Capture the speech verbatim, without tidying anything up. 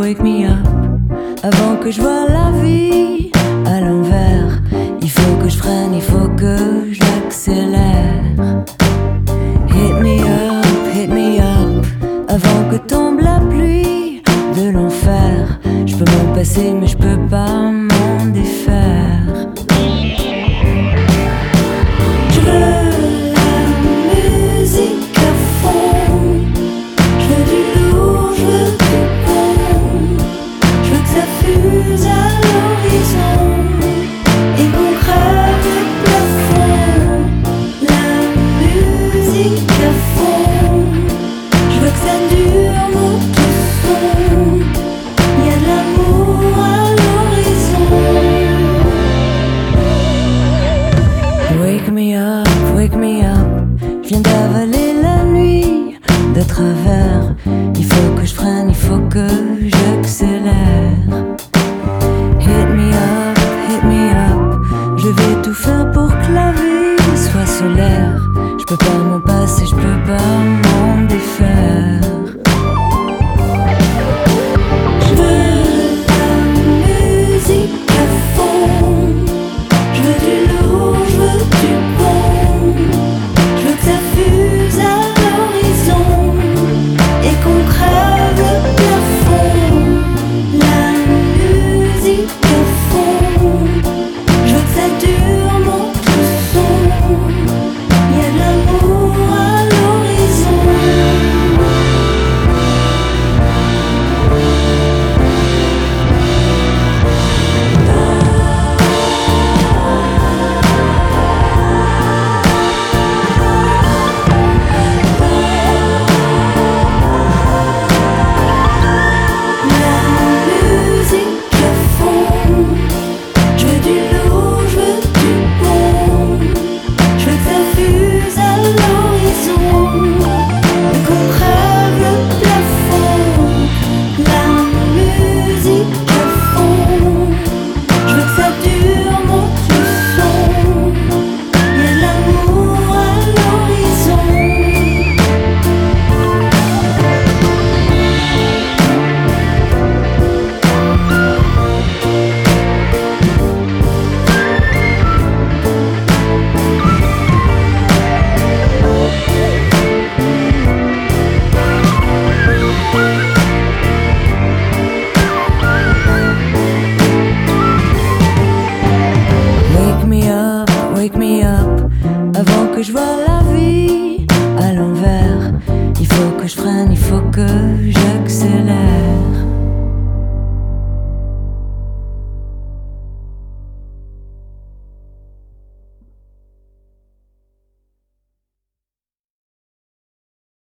wake me up. Avant que je vois la vie à l'envers, il faut que je freine, il faut que j'accélère. Hit me up, hit me up. Avant que tombe la pluie de l'enfer. Je peux m'en passer mais je peux pas m'en défaire. Je veux la musique à fond. Je veux du lourd, je veux du bon. Je veux que ça fuse à l'horizon et qu'on crève le plafond. La musique à fond. Je veux que ça dure, monte le son. Y'a de l'amour à l'horizon. Wake me up, wake me up. Je viens d'avaler la nuit de travers. Il faut que je freine, il faut que j'accélère. Hit me up, hit me up. Je vais tout faire pour que la vie soit solaire. Je peux pas m'en passer, je peux pas m'en défaire. Je veux la musique à fond. Je veux du lourd, je veux du bon. Je veux que ça fuse à l'horizon et qu'on crève le plafond. La musique à fond. Je veux que ça dure, monte le son. Y'a de l'amour à l'horizon. La musique à fond. Je veux du lourd, je veux du bon. Je veux que ça fuse à l'horizon et qu'on crève le plafond. La musique à fond. Je veux que ça dure, monte le son. Y'a de l'amour à l'horizon. Wake me up, wake me up. Avant que je vois la vie à l'envers, il faut que je freine, il faut que j'accélère.